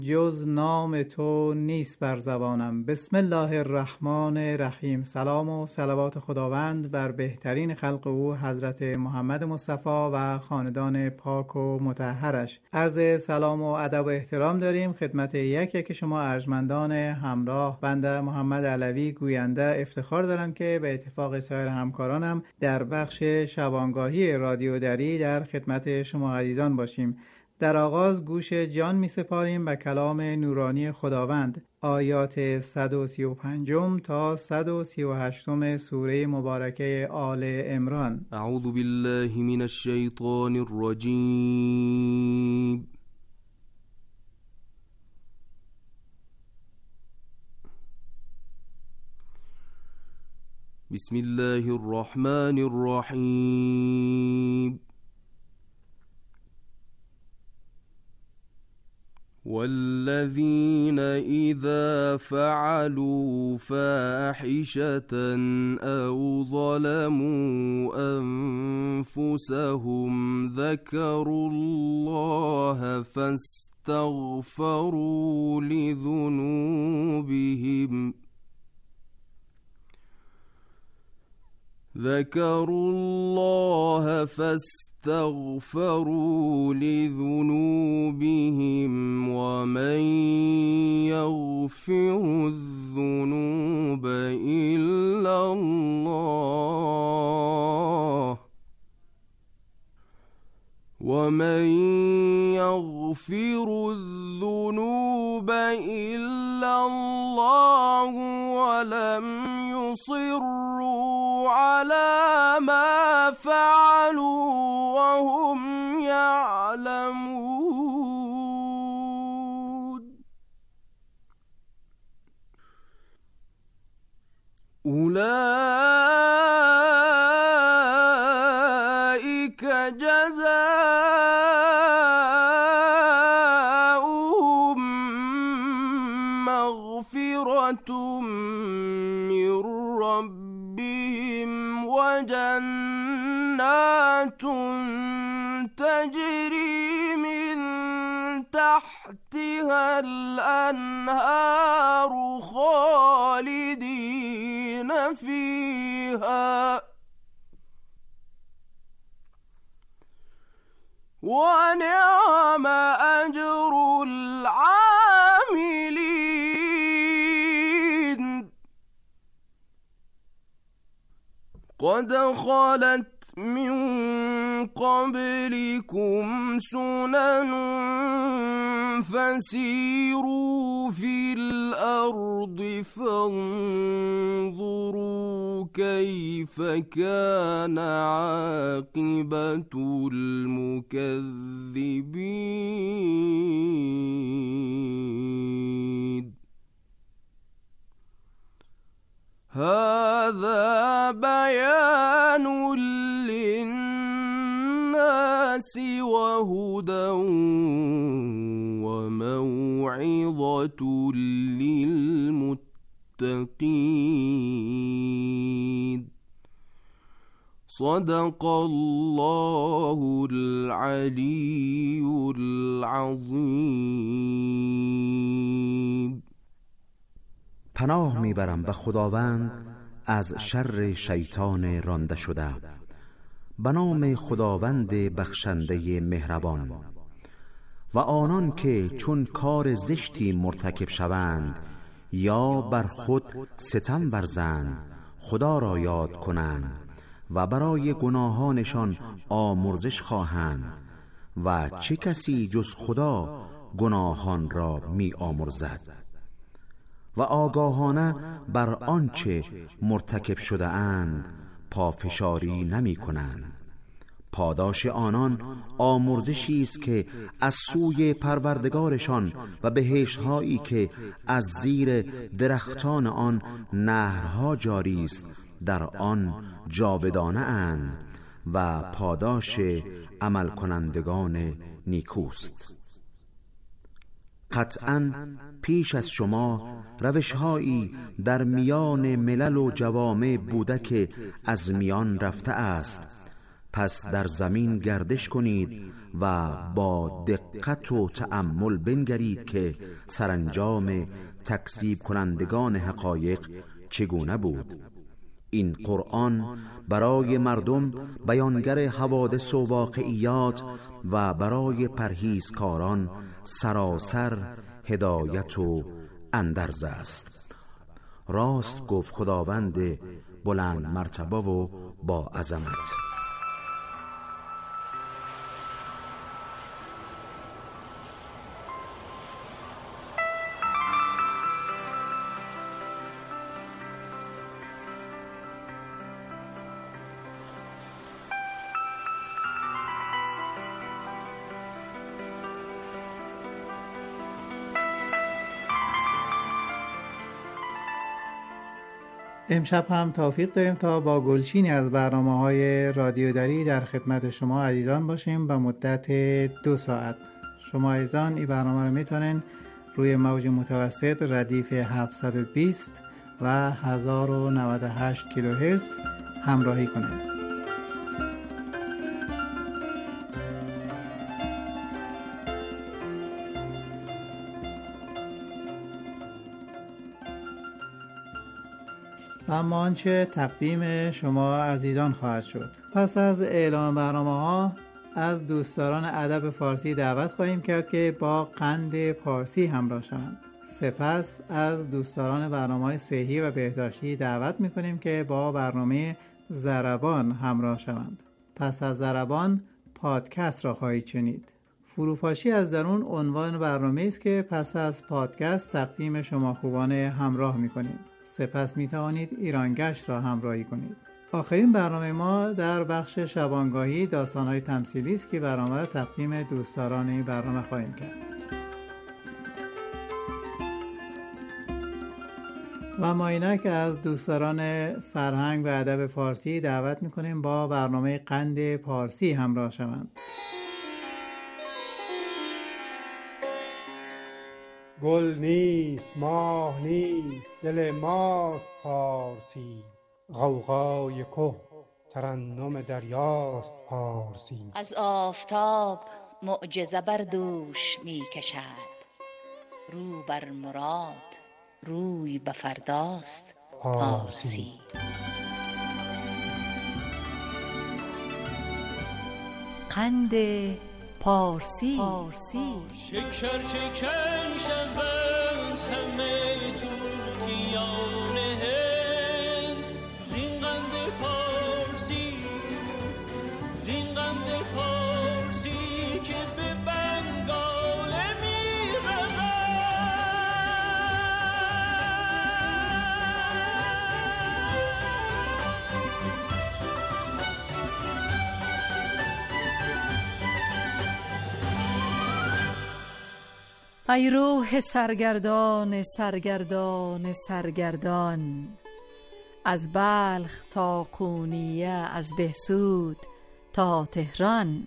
جز نام تو نیست بر زبانم. بسم الله الرحمن الرحیم. سلام و صلوات خداوند بر بهترین خلق او حضرت محمد مصطفی و خاندان پاک و مطهرش. عرض سلام و ادب و احترام داریم خدمت یک شما ارجمندان همراه. بنده محمد علوی گوینده افتخار دارم که به اتفاق سایر همکارانم در بخش شبانگاهی رادیو دری در خدمت شما عزیزان باشیم. در آغاز گوش جان می سپاریم به کلام نورانی خداوند، آیات 135 تا 138 سوره مبارکه آل عمران. اعوذ بالله من الشیطان الرجیم. بسم الله الرحمن الرحیم. والذين إذا فعلوا فاحشة أو ظلموا أنفسهم ذكروا الله فاستغفروا لذنوبهم ومن يغفر الذنوب إلا الله ولم يصروا على ما فعلوا وهم يعلمون. أولئك جزاؤهم مغفرة من ربهم وجنات تجري من تحتها الأنهار خالدين فيها ونعم أجر العاملين. قد خلت من قبلكم سنن فسيروا في الأرض فانظروا كيف كان عاقبة المكذبين. هذا بيان للناس وهدى وموعظة للمتقين. صدق الله العلي العظيم. پناه میبرم به خداوند از شر شیطان رانده شده. به نام خداوند بخشنده مهربان. و آنان که چون کار زشتی مرتکب شوند یا بر خود ستم ورزند خدا را یاد کنند و برای گناهانشان آمرزش خواهند و چه کسی جز خدا گناهان را می آمرزد و آگاهانه بر آنچه مرتکب شده اند پافشاری نمی کنند. پاداش آنان آمرزشی است که از سوی پروردگارشان و بهشت‌هایی که از زیر درختان آن نهرها جاری است در آن جاودانه اند و پاداش عمل کنندگان نیکوست. قطعاً پیش از شما روش‌هایی در میان ملل و جوامع بوده که از میان رفته است پس در زمین گردش کنید و با دقت و تأمل بنگرید که سرانجام تکذیب کنندگان حقایق چگونه بود. این قرآن برای مردم بیانگر حوادث و واقعیات و برای پرهیزکاران سراسر هدایت و اندرز است. راست گفت خداوند بلند مرتبه و با عظمت. امشب هم توفیق داریم تا با گلچینی از برنامه‌های رادیوداری در خدمت شما عزیزان باشیم به مدت 2 ساعت. شما عزیزان این برنامه رو میتونین روی موج متوسط ردیف 720 و 1098 کیلوهرتز همراهی کنید. اما آنچه تقدیم شما عزیزان خواهد شد. پس از اعلام برنامه‌ها از دوستداران ادب فارسی دعوت خواهیم کرد که با قند پارسی همراه شوند. سپس از دوستداران برنامه‌های صحی و بهداشتی دعوت می‌کنیم که با برنامه ضربان همراه شوند. پس از ضربان پادکست را خواهید شنید. فروپاشی از درون عنوان برنامه است که پس از پادکست تقدیم شما خوبان همراه می‌کنیم. سپس می توانید ایرانگشت را همراهی کنید. آخرین برنامه ما در بخش شبانگاهی داستان‌های تمثیلی است که برنامه را تقدیم دوستداران این برنامه خواهیم کرد. و ما اینک از دوستداران فرهنگ و ادب فارسی دعوت می‌کنیم با برنامه قند پارسی همراه شوند. گل نیست، ماه نیست، دل ماست پارسی. غوغای که ترنم دریاست پارسی. از آفتاب معجزه بر دوش می کشد، رو بر مراد روی به فرداست پارسی. قند پارسی. شکر شکن شوند همه توتیان هند، زین قند پارسی، زین قند پارسی که به بنگال می رود. ای روح سرگردان سرگردان سرگردان، از بلخ تا قونیه، از بهسود تا تهران.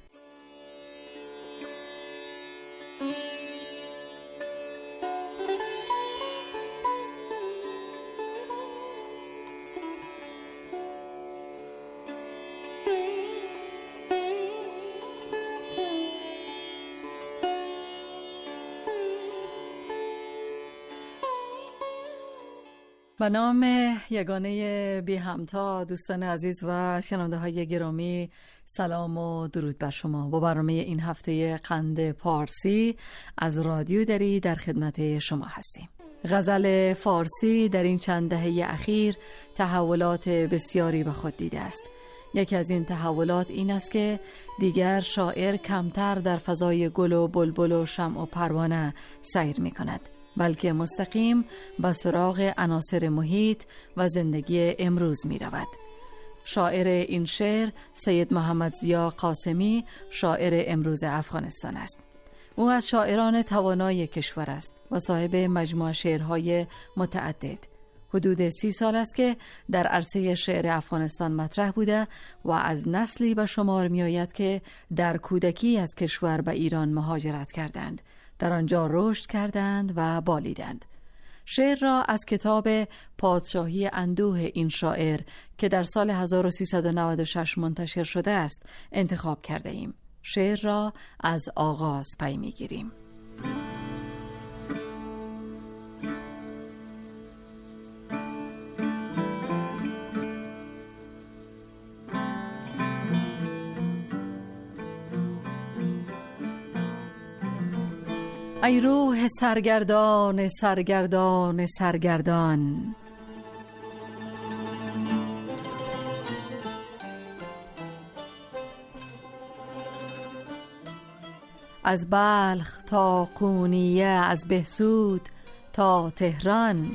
به نام یگانه بی همتا، دوستان عزیز و شنونده های گرامی، سلام و درود بر شما. با برنامه این هفته قند پارسی از رادیو دری در خدمت شما هستیم. غزل فارسی در این چند دهه اخیر تحولات بسیاری به خود دیده است. یکی از این تحولات این است که دیگر شاعر کمتر در فضای گل و بلبل و شمع و پروانه سیر می کند، بلکه مستقیم به سراغ عناصر محیط و زندگی امروز می رود. شاعر این شعر سید محمد ضیا قاسمی، شاعر امروز افغانستان است. او از شاعران توانای کشور است و صاحب مجموعه شعرهای متعدد. حدود 30 سال است که در عرصه شعر افغانستان مطرح بوده و از نسلی به شمار می آید که در کودکی از کشور به ایران مهاجرت کردند، در آنجا رشد کردند و بالیدند. شعر را از کتاب پادشاهی اندوه این شاعر که در سال 1396 منتشر شده است انتخاب کرده ایم. شعر را از آغاز پی می‌گیریم. ای روح سرگردان سرگردان سرگردان، از بلخ تا قونیه، از بهسود تا تهران،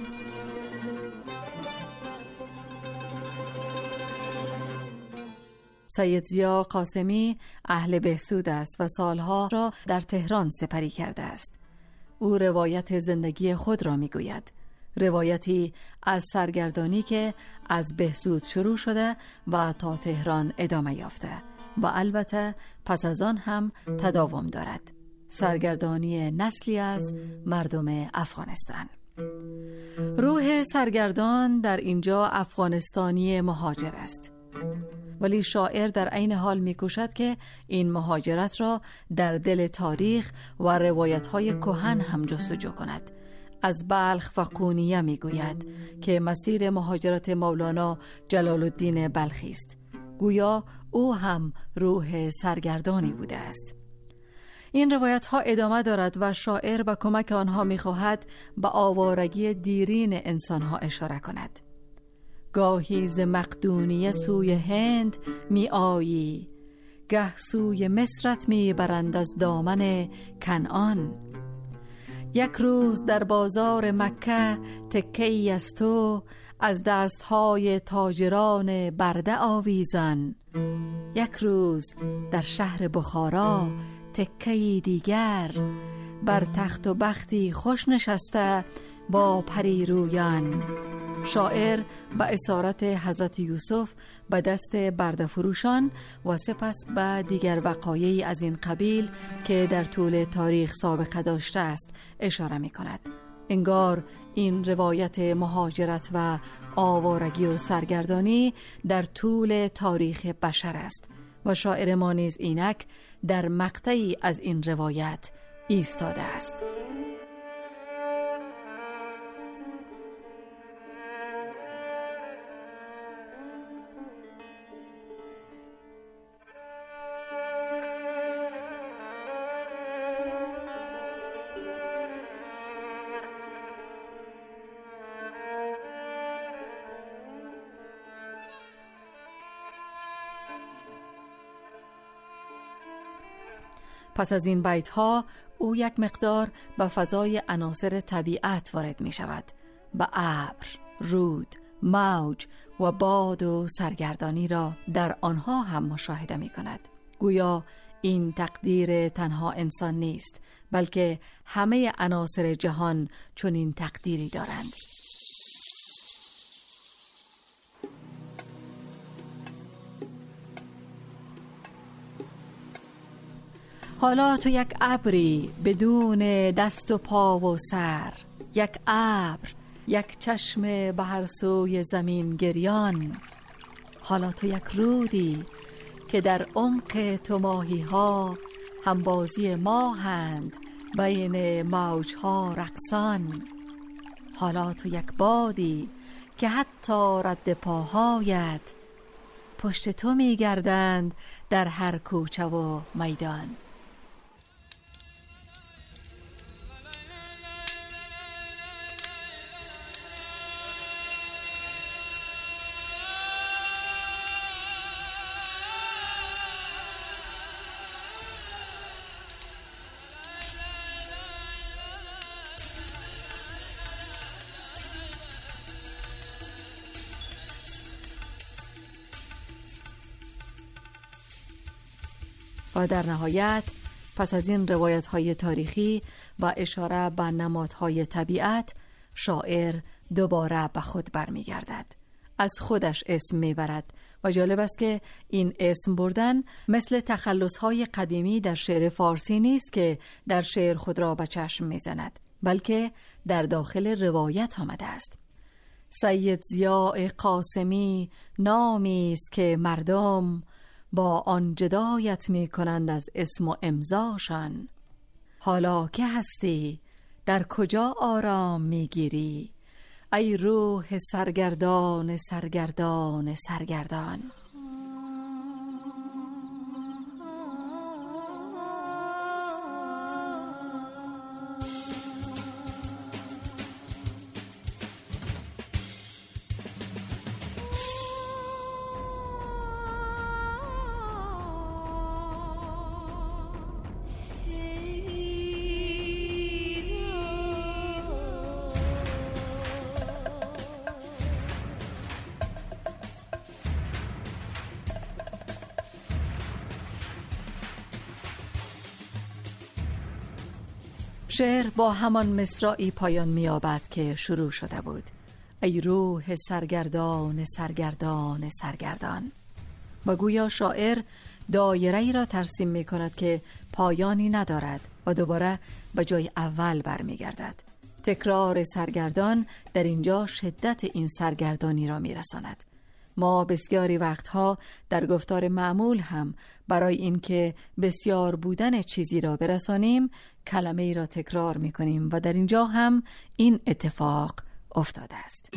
سید ضیا قاسمی اهل بهسود است و سالها را در تهران سپری کرده است. او روایت زندگی خود را میگوید، روایتی از سرگردانی که از بهسود شروع شده و تا تهران ادامه یافته و البته پس از آن هم تداوم دارد. سرگردانی نسلی از مردم افغانستان. روح سرگردان در اینجا افغانستانی مهاجر است، ولی شاعر در عین حال می‌کوشد که این مهاجرت را در دل تاریخ و روایت‌های کهن هم جستجو کند. از بلخ و قونیه می‌گوید که مسیر مهاجرت مولانا جلال الدین بلخی است. گویا او هم روح سرگردانی بوده است. این روایت‌ها ادامه دارد و شاعر با کمک آنها می‌خواهد به آوارگی دیرین انسان‌ها اشاره کند. گاهی ز مقدونیه سوی هند می آیی، گه سوی مصرت می برند از دامن کنعان. یک روز در بازار مکه تکه‌ای از تو، از دستهای تاجران برده آویزان. یک روز در شهر بخارا تکه‌ای دیگر، بر تخت و بختی خوش نشسته با پریرویان. شاعر با اسارت حضرت یوسف به دست برده فروشان و سپس به دیگر وقایعی از این قبیل که در طول تاریخ سابقه داشته است اشاره می کند. انگار این روایت مهاجرت و آوارگی و سرگردانی در طول تاریخ بشر است و شاعر ما نیز اینک در مقطعی از این روایت ایستاده است. پس از این بیت‌ها او یک مقدار به فضای عناصر طبیعت وارد می شود، به ابر، رود، موج و باد و سرگردانی را در آنها هم مشاهده می کند. گویا این تقدیر تنها انسان نیست، بلکه همه عناصر جهان چنین تقدیری دارند. حالا تو یک ابری بدون دست و پا و سر، یک ابر، یک چشم به هر سوی زمین گریان. حالا تو یک رودی که در عمق تو ماهی ها همبازی ماهند بین موجها رقصان. حالا تو یک بادی که حتی رد پاهایت پشت تو می گردند در هر کوچه و میدان. و در نهایت پس از این روایت‌های تاریخی و اشاره به نمادهای طبیعت، شاعر دوباره به خود برمیگردد، از خودش اسم میبرد و جالب است که این اسم بردن مثل تخلص‌های قدیمی در شعر فارسی نیست که در شعر خود را به چشم میزند. بلکه در داخل روایت آمده است. سید ضیاء قاسمی نامی است که مردم با آن جدایت می کنند از اسم و امضاشان. حالا که هستی در کجا آرام می گیری؟ ای روح سرگردان سرگردان سرگردان. شعر با همان مصرعی پایان می‌یابد که شروع شده بود. ای روح سرگردان سرگردان سرگردان. و گویا شاعر دایره‌ای را ترسیم می‌کند که پایانی ندارد و دوباره به جای اول برمیگردد. تکرار سرگردان در اینجا شدت این سرگردانی را می‌رساند. ما بسیاری وقتها در گفتار معمول هم برای اینکه بسیار بودن چیزی را برسانیم کلمه ای را تکرار می کنیم و در اینجا هم این اتفاق افتاده است.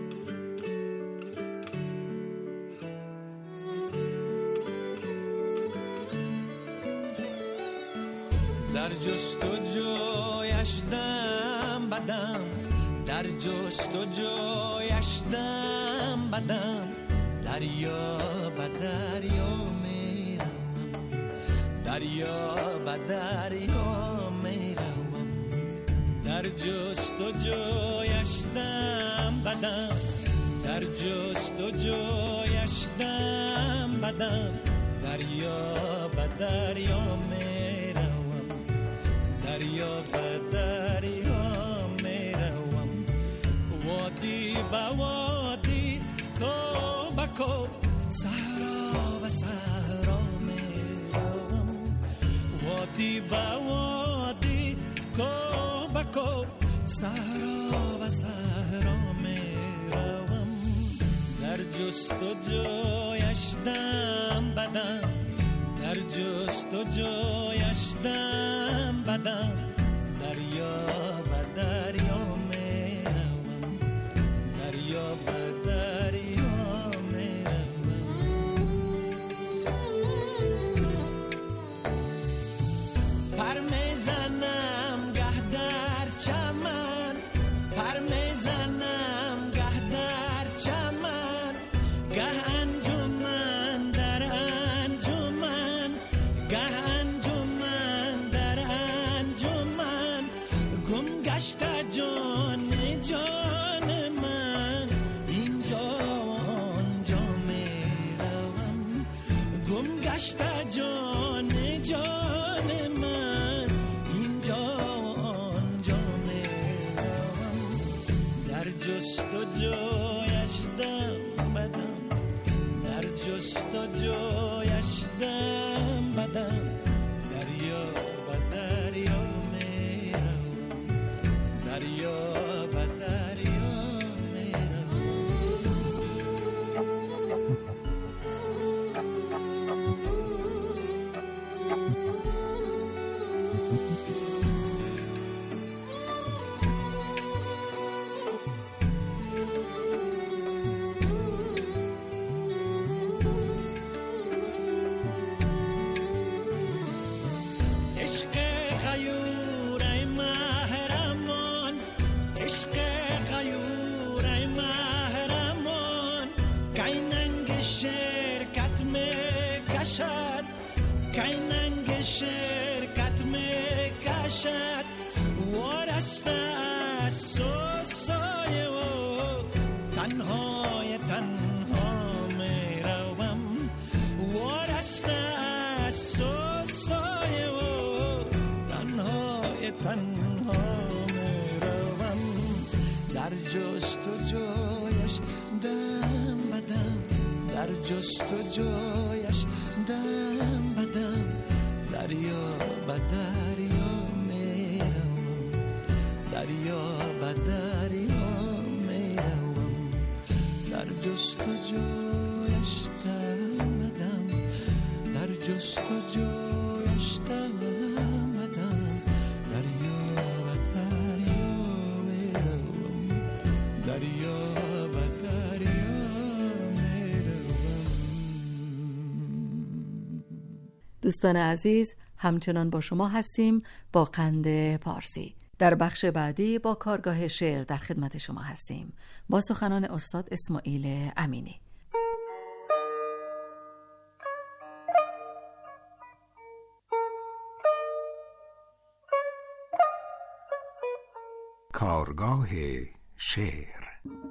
در جستجویش دم بدم، در جستجویش دم بدم، دریا به دریا میروم، دریا به دریا میروم. در جستجویش دم بدم، در جستجویش دم بدم، دریا به دریا میروم، دریا به دریا میروم. وادی به وادی کو به کو، صحرا به صحرا میروم. وادی به وادی کو به کو، صحرا به صحرا میروم. در جستجویش دم بدم، در جستجویش دم بدم، دریا به دریا میروم، دریا به دریا میروم. پر میزنم گه در چمن، پر میزنم گه در چمن، گه انجمن در انجمن، گه انجمن در انجمن. گم گشته جان جان من، اینجا آنجا میروم. گم گشته جان جان من، اینجا آنجا میروم. در جستجویش دم بدم، در جستجویش دم بدم، دریا به دریا میروم، دریا به دریا میروم. عشق غیور ای محرمان، عشق غیور ای محرمان. کیننگ شرکت میکشد، کیننگ شرکت میکشد. وارسته از سایه و تنهای تنها میروم. وارسته از سایه و تنهای تنها میروم. در جستجویش دم بدم، در جستجویش دم بدم، دریا به دریا میروم، به دریا میروم، در جستجویش آمدم، در جستجویش آمدم، دریا به دریا میروم، دریا به دریا میروم. دوستان عزیز، همچنان با شما هستیم با قند پارسی. در بخش بعدی با کارگاه شعر در خدمت شما هستیم با سخنان استاد اسماعیل امینی. کارگاه شعر.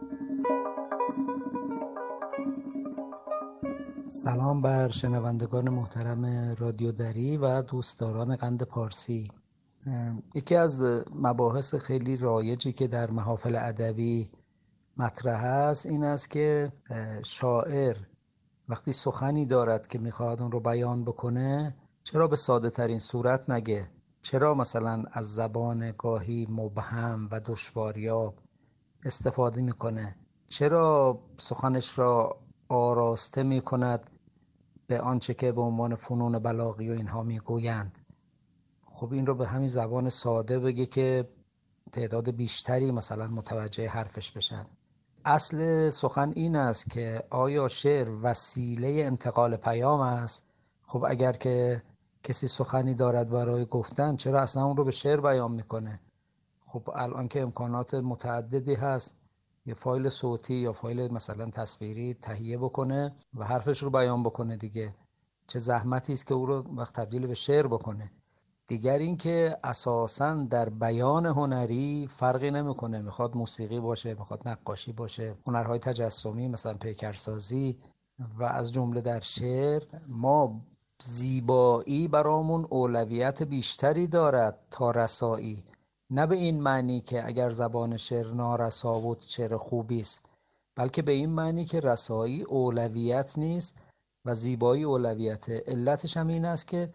سلام بر شنوندگان محترم رادیو دری و دوستداران قند پارسی. یکی از مباحث خیلی رایجی که در محافل ادبی مطرح است این است که شاعر وقتی سخنی دارد که میخواد اون رو بیان بکنه چرا به ساده ترین صورت نگه؟ چرا مثلا از زبان گاهی مبهم و دشواریاب استفاده میکنه؟ چرا سخنش را آراسته میکند به آنچه که به عنوان فنون بلاغی و اینها میگویند؟ خب این رو به همین زبان ساده بگه که تعداد بیشتری مثلا متوجه حرفش بشن. اصل سخن این است که آیا شعر وسیله انتقال پیام است؟ خب اگر که کسی سخنی دارد برای گفتن چرا اصلا اون رو به شعر بیان میکنه؟ خب الان که امکانات متعددی هست یه فایل صوتی یا فایل مثلا تصویری تهیه بکنه و حرفش رو بیان بکنه دیگه. چه زحمتی است که او رو وقت تبدیل به شعر بکنه. دیگر این که اساساً در بیان هنری فرقی نمیکنه، میخواد موسیقی باشه، میخواد نقاشی باشه، هنرهای تجسمی مثلا پیکرسازی و از جمله در شعر ما زیبایی برامون اولویت بیشتری دارد تا رسایی. نه به این معنی که اگر زبان شعر نارسا بود شعر خوبی است، بلکه به این معنی که رسایی اولویت نیست و زیبایی اولویت. علتش هم این است که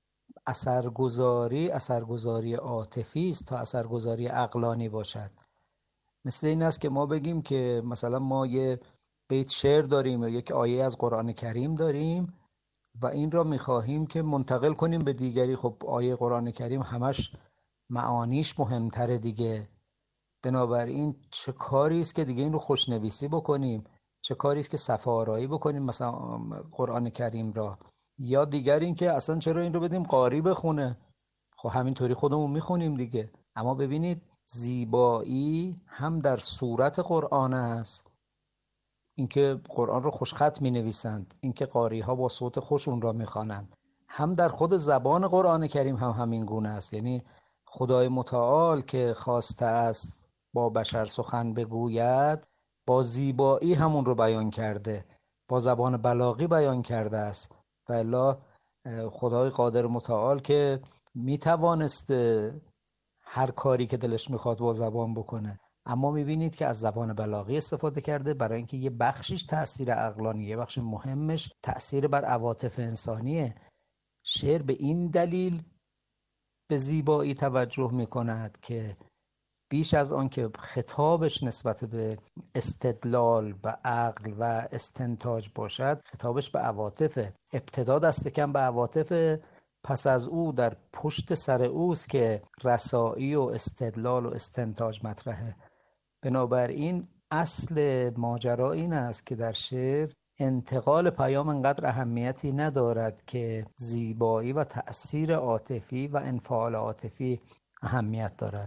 اثرگذاری عاطفی است تا اثرگذاری عقلانی باشد. مثل این است که ما بگیم که مثلا ما یه بیت شعر داریم یا یک آیه از قرآن کریم داریم و این را میخواهیم که منتقل کنیم به دیگری. خب آیه قرآن کریم همش معانیش مهمتره دیگه. بنابراین چه کاری است که دیگه این رو خوشنویسی بکنیم، چه کاری است که صفحه آرایی بکنیم مثلا قرآن کریم را، یا دیگر این که اصلا چرا این رو بدیم قاری بخونه؟ خب همینطوری خودمون میخونیم دیگه. اما ببینید زیبایی هم در صورت قرآن است، اینکه قرآن رو خوشخط مینویسند، اینکه قاری ها با صوت خوش اون را میخوانند، هم در خود زبان قرآن کریم هم همین گونه است. یعنی خدای متعال که خواسته است با بشر سخن بگوید با زیبایی همون رو بیان کرده، با زبان بلاغی بیان کرده است. و الا خدای قادر متعال که میتوانسته هر کاری که دلش میخواد با زبان بکنه، اما میبینید که از زبان بلاغی استفاده کرده برای اینکه یه بخشش تأثیر عقلانی، یه بخش مهمش تأثیر بر عواطف انسانیه. شعر به این دلیل به زیبایی توجه میکند که بیش از آن که خطابش نسبت به استدلال و عقل و استنتاج باشد، خطابش به عواطفه. ابتدا دست کم به عواطفه، پس از او در پشت سر اوست که رسایی و استدلال و استنتاج مطرحه. بنابراین اصل ماجرا این است که در شعر انتقال پیام انقدر اهمیتی ندارد که زیبایی و تأثیر عاطفی و انفعال عاطفی اهمیت دارد.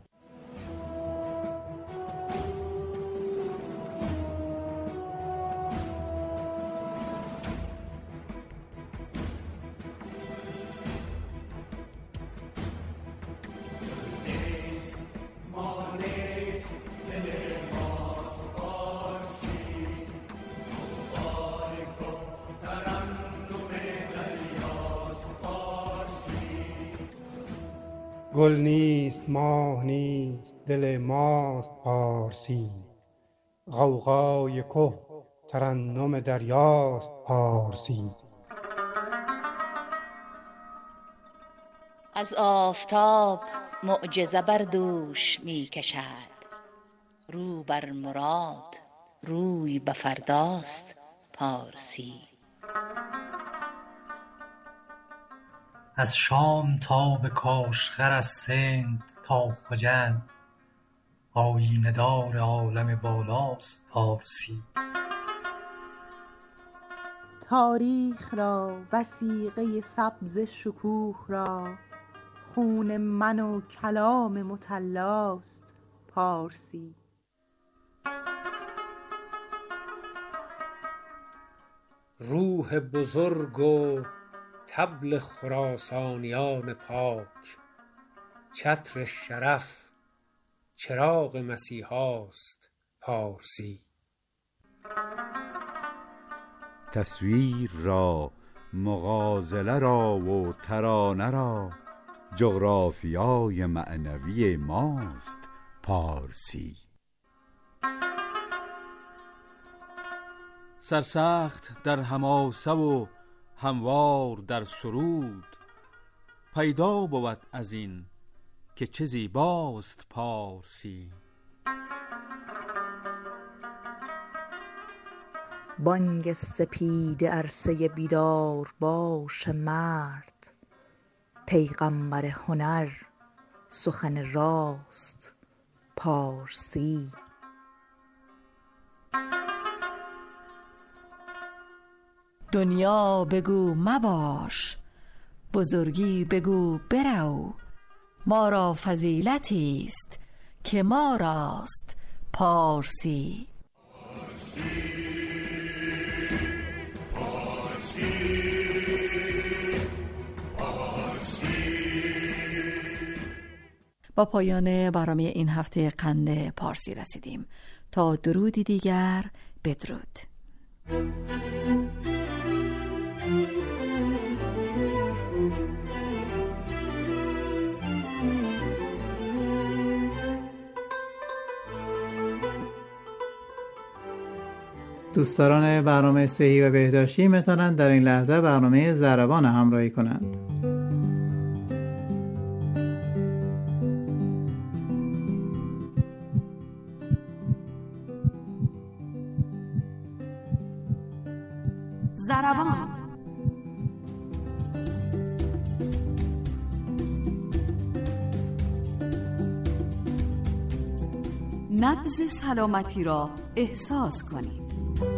گل نیست ماه نیست دل ماست پارسی، غوغای که ترنم دریاست پارسی. از آفتاب معجزه بر دوش می کشد، رو بر مراد روی به فرداست پارسی. از شام تا به کاشغر، از سند تا خجند، آیینه دار عالم بالاست پارسی. تاریخ را وثیقه سبز شکوه را، خون من و کلام مطلاست پارسی. روح بزرگ و طبل خراسانیان پاک، چتر شرف چراغ مسیحاست پارسی. تصویر را، مغازله را و ترانه را، جغرافیای معنوی ماست پارسی. سرسخت در حماسه و هموار در سرود، پیدا بود از این که چه زیباست پارسی. بانگ سپید عرصه بیدار باش مرد، پیغمبر هنر سخن راست پارسی. دنیا بگو مباش، بزرگی بگو برو، ما را فضیلتی است که ما راست پارسی. با پایان برنامه این هفته قند پارسی رسیدیم. تا درودی دیگر، بدرود. دوستداران برنامه صحی و بهداشتی میتونند در این لحظه برنامه ضربان همراهی کنند. ضربان. نبض سلامتی را احساس کنید.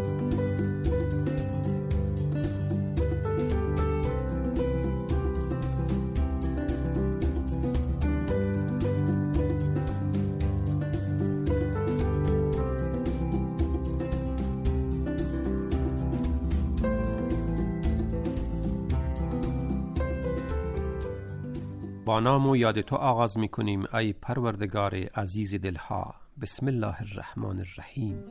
با نام و یاد تو آغاز می کنیم ای پروردگار عزیز دلها. بسم الله الرحمن الرحیم.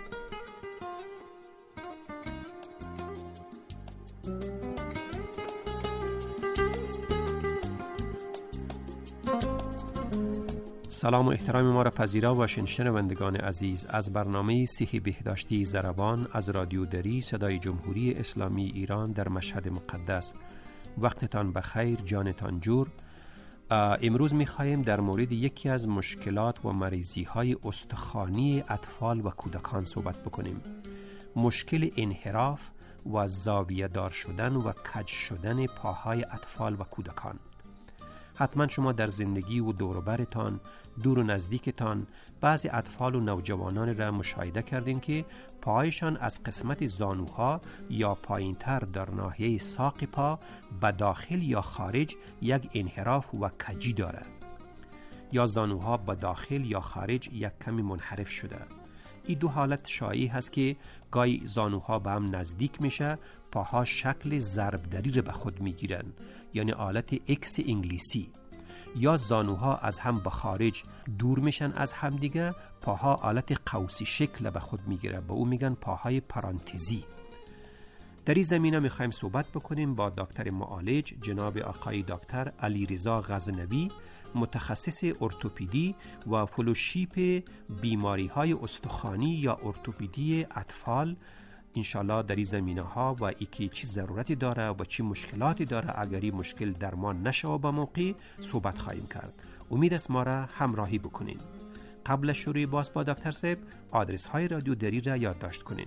سلام و احترام ما را پذیرا باشین شنوندگان عزیز از برنامه صحی بهداشتی ضربان از رادیو دری صدای جمهوری اسلامی ایران در مشهد مقدس. وقتتان بخیر، جانتان جور. امروز می‌خوایم در مورد یکی از مشکلات و مریضی‌های استخوانی اطفال و کودکان صحبت بکنیم. مشکل انحراف و زاویه دار شدن و کج شدن پاهای اطفال و کودکان. حتما شما در زندگی و دور و برتان، دور و نزدیکتان، بعضی اطفال و نوجوانان را مشاهده کردین که پایشان از قسمت زانوها یا پایینتر در ناحیه ساق پا به داخل یا خارج یک انحراف و کجی دارد، یا زانوها به داخل یا خارج یک کمی منحرف شده. این دو حالت شایع هست که گاهی زانوها به هم نزدیک میشه، پاها شکل ضربدری را به خود میگیرن، یعنی حالت ایکس انگلیسی، یا زانوها از هم به خارج دور میشن از هم دیگه، پاها حالت قوسی شکل به خود میگیره، به اون میگن پاهای پرانتزی. در این زمینه میخوایم صحبت بکنیم با دکتر معالج جناب آقای دکتر علیرضا غزنوی، متخصص ارتوپدی و فلوشیپ بیماری های استخوانی یا ارتوپدی اطفال. انشالله در این زمینه ها و ایکی چی ضرورتی داره و چی مشکلاتی داره اگر این مشکل درمان نشه و به موقع صحبت خواهیم کرد. امید است ما را همراهی بکنین. قبل شروع باز با دکتر صاحب آدرس های رادیو دری را یادداشت کنین: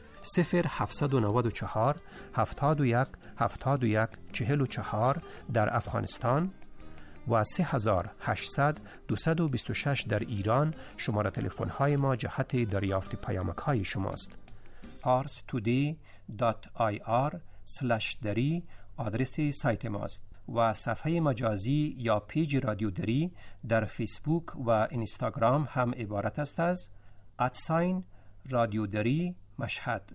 0794 71 71 44 در افغانستان و 3800 226 در ایران شماره تلفن های ما جهت دریافت پیامک های شماست. parstoday.ir/dari آدرس سایت ماست و صفحه مجازی یا پیج رادیو دری در فیسبوک و اینستاگرام هم عبارت است از رادیو دری مشهد.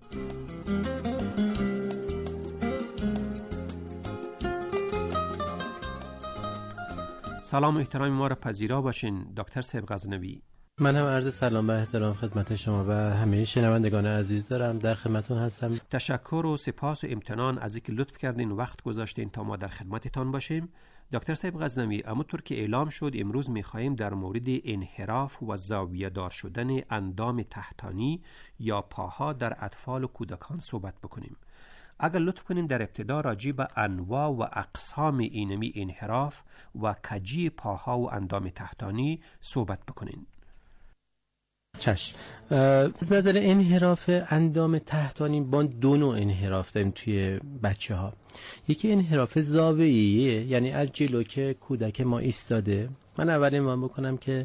سلام و احترام ما را پذیرا باشین دکتر صاحب غزنوی. من هم عرض سلام و احترام خدمت شما و همه شنوندگان عزیز دارم. در خدمتتون هستم. تشکر و سپاس و امتنان از اینکه لطف کردین و وقت گذاشتین تا ما در خدمتتان باشیم. دکتر صاحب غزنوی، همونطور که اعلام شد امروز می‌خواهیم در مورد انحراف و زاویه دار شدن اندام تحتانی یا پاها در اطفال و کودکان صحبت بکنیم. اگر لطف کنین در ابتدا راجع به انواع و اقسام اینمی انحراف و کجی پاها و اندام تحتانی صحبت بکنین. چشم. از نظر انحراف اندام تحتانی با دو نوع انحراف داریم توی بچه ها. یکی انحراف زاویه‌ایه، یعنی از جلو که کودک ما ایستاده. من اول عنوان بکنم که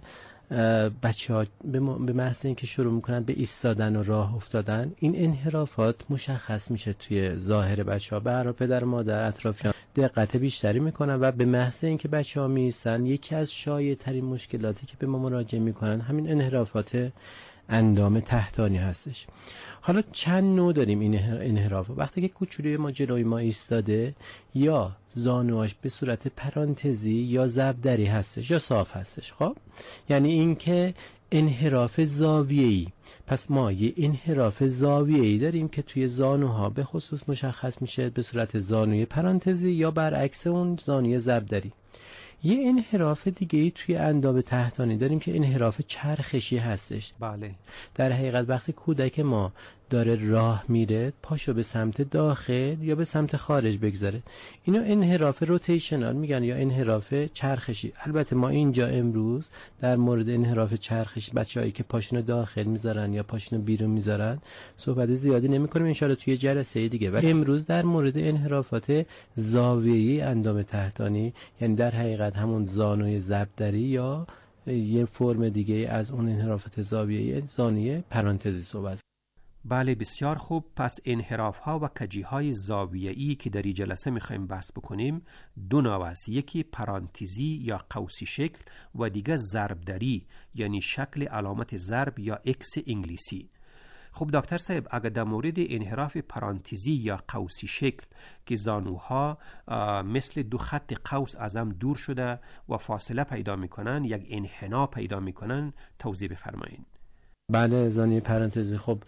بچه ها به محض اینکه شروع میکنن به ایستادن و راه افتادن، این انحرافات مشخص میشه توی ظاهر بچه ها. برای پدر مادر اطرافیان دقت بیشتری میکنن و به محض اینکه بچه ها میایستن یکی از شایع ترین مشکلاتی که به ما مراجعه میکنن همین انحرافات اندام تحتانی هستش. حالا چند نوع داریم این انحراف. وقتی که کوچولوی ما جلوی ما ایستاده یا زانواش به صورت پرانتزی یا ضربدری هستش یا صاف هستش. خب یعنی این که انحراف زاویه‌ای. پس ما یه انحراف زاویه‌ای داریم که توی زانوها به خصوص مشخص میشه به صورت زانوی پرانتزی یا برعکس اون زانوی ضربدری. یه انحراف دیگه ای توی اندام تحتانی داریم که انحراف چرخشی هستش. بله. در حقیقت وقتی کودک ما داره راه میره پاشو به سمت داخل یا به سمت خارج بگذاره، اینو انحراف روتیشنال میگن یا انحراف چرخشی. البته ما اینجا امروز در مورد انحراف چرخشی بچه‌هایی که پاشونو داخل میذارن یا پاشونو بیرون میذارن صحبت زیادی نمی‌کنیم، ان شاءالله توی جلسه دیگه. ولی امروز در مورد انحرافات زاویه‌ای اندام تحتانی، یعنی در حقیقت همون زانوی ضربدری یا یه فرم دیگه از اون انحرافات زاویه‌ای زانوی پرانتزی صحبت. بله بسیار خوب. پس انحراف ها و کجی های زاویه‌ای که در این جلسه میخوایم بحث بکنیم دو نوع است. یکی پرانتزی یا قوسی شکل و دیگه ضربدری یعنی شکل علامت ضرب یا اکس انگلیسی. خب دکتر صاحب، اگر در مورد انحراف پرانتزی یا قوسی شکل که زانوها مثل دو خط قوس از هم دور شده و فاصله پیدا میکنن، یک انحنا پیدا میکنن، توضیح بفرمایید. بله، زانوی پرانتزی خب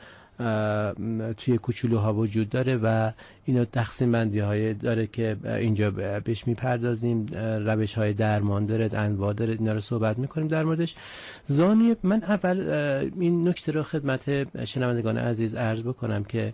توی کوچولوها وجود داره و اینا تقسیم بندی های داره که اینجا بهش میپردازیم. روش های درمان داره، انواع داره، اینا رو صحبت میکنیم در موردش. زانوی من اول این نکته رو خدمت شنوندگان عزیز عرض بکنم که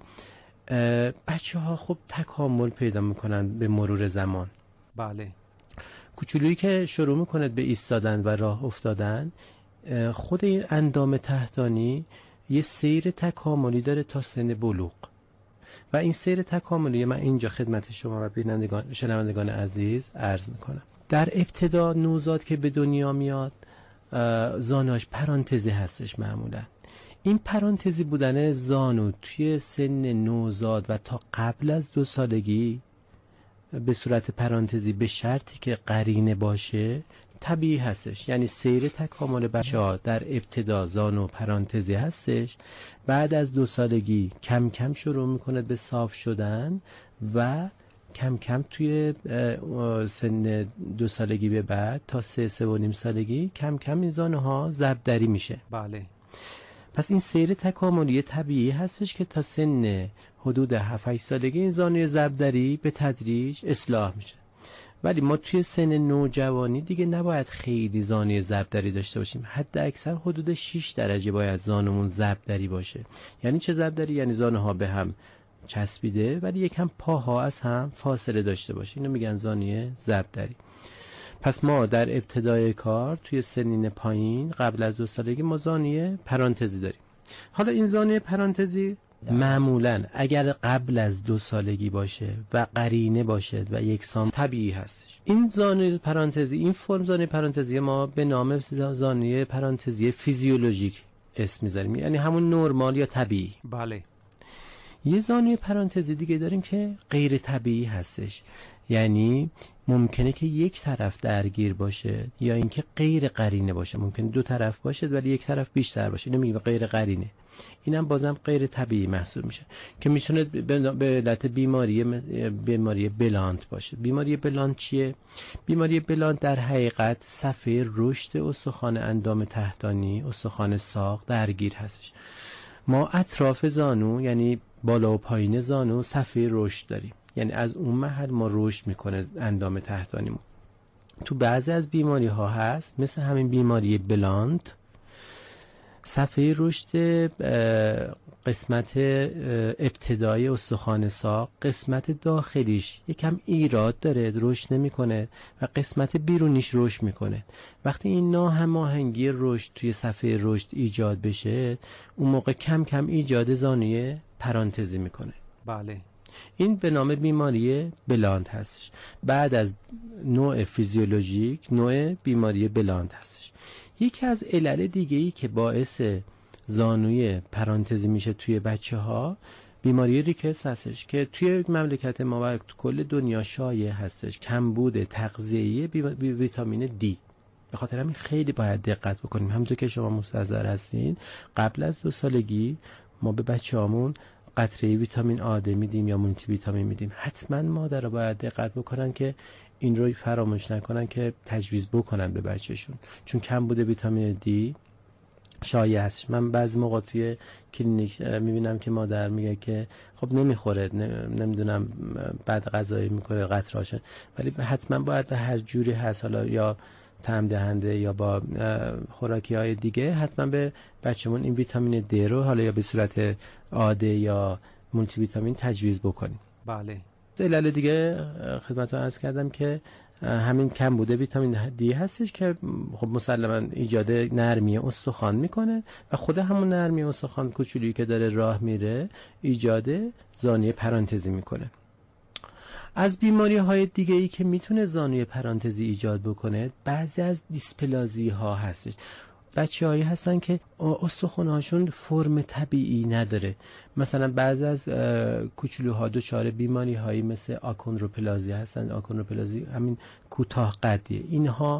بچه ها خب تکامل پیدا میکنن به مرور زمان. بله. کوچولویی که شروع میکنه به ایستادن و راه افتادن، خود این اندام تحتانی یه سیر تکاملی داره تا سن بلوغ و این سیر تکاملی من اینجا خدمت شما و شنوندگان عزیز عرض میکنم. در ابتدا نوزاد که به دنیا میاد زانوش پرانتزی هستش معمولا. این پرانتزی بودن زانو توی سن نوزاد و تا قبل از 2 سالگی به صورت پرانتزی به شرطی که قرینه باشه طبیعی هستش. یعنی سیر تکامل بچه‌ها در ابتدا زانو پرانتزی هستش، بعد از 2 سالگی کم کم شروع میکنه به صاف شدن و کم کم توی سن 2 سالگی به بعد تا 3.5 سالگی کم کم این زانوها ضربدری میشه. بله. پس این سیر تکاملی طبیعی هستش که تا سن حدود 7-8 سالگی این زانوی ضربدری به تدریج اصلاح میشه. ولی ما توی سن نوجوانی دیگه نباید خیلی زانوی ضربدری داشته باشیم. حد اکثر حدود 6 درجه باید زانومون ضربدری باشه. یعنی چه ضربدری؟ یعنی زانوها به هم چسبیده ولی یکم پاها از هم فاصله داشته باشه. اینو میگن زانوی ضربدری. پس ما در ابتدای کار توی سنین پایین قبل از 2 سالگی ما زانوی پرانتزی داریم. حالا این زانوی پرانتزی معمولاً اگر قبل از 2 سالگی باشه و قرینه باشه و یکسان طبیعی هستش. این زانوی پرانتزی، این فرم زانوی پرانتزی ما به نام زانوی پرانتزی فیزیولوژیک اسم میذاریم، یعنی همون نرمال یا طبیعی. بله. یه زانوی پرانتزی دیگه داریم که غیر طبیعی هستش، یعنی ممکنه که یک طرف درگیر باشه یا اینکه غیر قرینه باشه. ممکنه 2 طرف باشه ولی یک طرف بیشتر باشه، اینو میگیم غیر قرینه. اینم بازم غیر طبیعی محسوب میشه که میتونه به علت بیماری بلانت باشه. بیماری بلانت چیه؟ بیماری بلانت در حقیقت صفحه رشد استخوان اندام تحتانی، استخوان ساق درگیر هستش. ما اطراف زانو یعنی بالا و پایین زانو صفحه رشد داریم، یعنی از اون محل ما رشد میکنه اندام تحتانیمون. تو بعضی از بیماری ها هست مثل همین بیماری بلانت، صفحه رشد قسمت ابتدایی استخوان ساق، قسمت داخلیش یکم ایراد داره، رشد نمیکنه و قسمت بیرونیش رشد میکنه. وقتی این ناهماهنگی رشد توی صفحه رشد ایجاد بشه، اون موقع کم کم ایجاد زانوی پرانتزی میکنه. بله. این به نام بیماری بلانت هستش. بعد از نوع فیزیولوژیک نوع بیماری بلانت هستش. یکی از علل دیگه‌ای که باعث زانوی پرانتزی میشه توی بچه‌ها بیماری ریکتس هستش که توی مملکت ما و کل دنیا شایع هستش. کمبود تغذیه‌ای ویتامین دی. به خاطر همین خیلی باید دقت بکنیم. همونطور که شما مستحضر هستین قبل از 2 سالگی ما به بچه‌هامون قطره ویتامین آ میدیم یا مولتی ویتامین میدیم. حتما مادرها باید دقت بکنن که این رو فراموش نکنن که تجویز بکنن به بچه‌شون، چون کم بوده ویتامین دی شایع هست. من بعضی موقع توی کلینیک میبینم که مادر میگه که خب نمیخوره، نمیدونم بعد غذایی میکنه قطره‌اش، ولی حتما باید به هر جوری هست، حالا یا طعم دهنده یا با خوراکی‌های دیگه، حتما به بچه‌مون این ویتامین دی رو حالا یا به صورت عاده یا مولتی ویتامین تجویز بکنیم. بله. دلیل دیگه خدمتتون عرض کردم که همین کم بوده ویتامین دی هستش که خب مسلماً ایجاد نرمی استخوان میکنه و خود همون نرمی استخوان کوچولی که داره راه میره ایجاد زانوی پرانتزی میکنه. از بیماری های دیگه ای که میتونه زانوی پرانتزی ایجاد بکنه بعضی از دیسپلازی ها هستش. بچه هایی هستن که استخوان‌هاشون فرم طبیعی نداره. مثلا بعضی از کوچولوها دچار بیماری هایی مثل آکوندروپلازی هستن. آکوندروپلازی همین کوتاه قدیه. اینها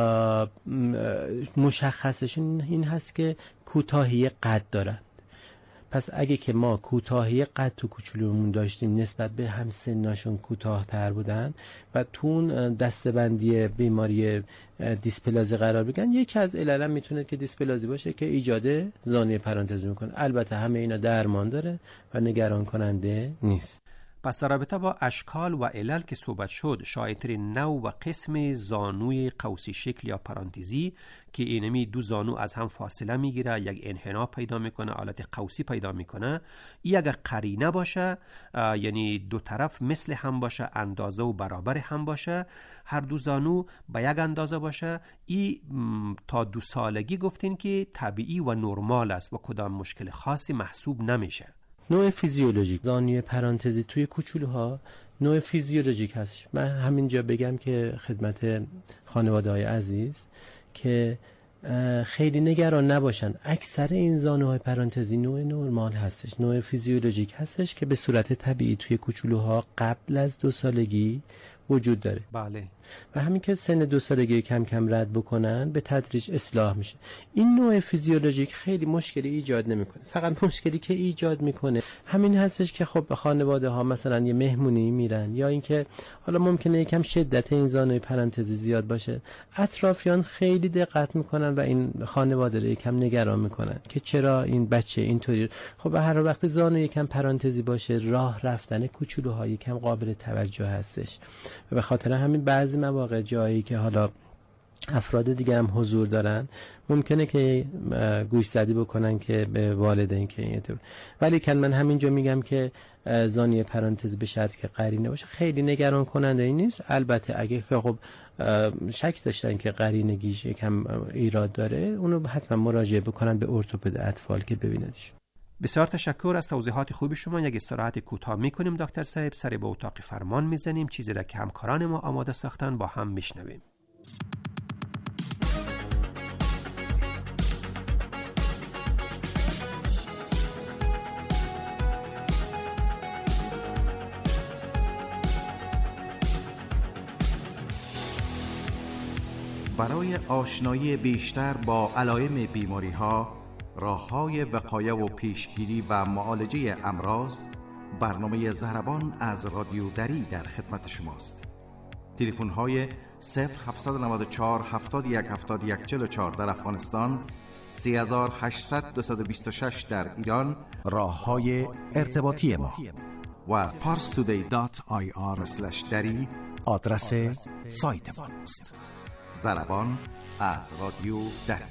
مشخصشون این هست که کوتاهی قد دارن. پس اگه که ما کوتاهی قد تو کوچولومون داشتیم نسبت به همسناشون کوتاه‌تر بودن و تو دسته‌بندی بیماری دیسپلازی قرار بگیرن، یکی از علل میتونه که دیسپلازی باشه که ایجاد زانوی پرانتزی میکنه. البته همه اینا درمان داره و نگران کننده نیست. پس در رابطه با اشکال و علل که صحبت شد، شایع‌ترین نوع و قسم زانوی قوسی شکل یا پرانتزی که اینمی 2 زانو از هم فاصله میگیره، یک انحناء پیدا میکنه، حالت قوسی پیدا میکنه. یک قرینه باشه، یعنی 2 طرف مثل هم باشه، اندازه و برابر هم باشه، هر 2 زانو به یک اندازه باشه. ای تا 2 سالگی گفتین که طبیعی و نرمال است و کدام مشکل خاصی محسوب نمیشه. نوع فیزیولوژیک زانوی پرانتزی توی کوچولوها نوع فیزیولوژیک هست. من همینجا بگم که خدمت خانواده‌های عزیز که خیلی نگران نباشن. اکثر این زانوهای پرانتزی نوع نرمال هستش، نوع فیزیولوژیک هستش که به صورت طبیعی توی کوچولوها قبل از 2 سالگی وجود داره. بله. و همین که سن 2 سالگی کم کم رد بکنن به تدریج اصلاح میشه. این نوع فیزیولوژیک خیلی مشکلی ایجاد نمیکنه. فقط مشکلی که ایجاد میکنه همین هستش که خب خانواده ها مثلا یه مهمونی میرن یا اینکه حالا ممکنه یکم شدت این زانوی پرانتزی زیاد باشه، اطرافیان خیلی دقت میکنن و این خانواده رو یکم نگران میکنن که چرا این بچه اینطوری. خب هر وقت زانوی یکم پرانتزی باشه راه رفتن کوچولوها یکم قابل توجه هستش و به خاطر همین بعضی مواقع جایی که حالا افراد دیگه هم حضور دارن، ممکنه که گوش زدی بکنن که به والدین که این اعتبار. ولی که من همینجا میگم که زانی پرانتز به شرط که قرینه باشه خیلی نگران کننده این نیست. البته اگه که خب شک داشتن که قرینگیش یکم ایراد داره، اونو حتما مراجعه بکنن به ارتوپد اطفال که ببیندش. بسیار تشکر از توضیحات خوب شما. یک استراحت کوتاه میکنیم دکتر صاحب، سر به اتاق فرمان میزنیم، چیزی را که همکاران ما آماده ساختن با هم میشنویم. برای آشنایی بیشتر با علائم بیماری‌ها، راه‌های وقایه و پیشگیری و معالجه امراض، برنامه ضربان از رادیو دری در خدمت شماست. تلفن‌های 0794 71 71 44 در افغانستان، 3800 226 در ایران، راه‌های ارتباطی ما و parstoday.ir/dari آدرس سایت ماست. ضربان از رادیو دری.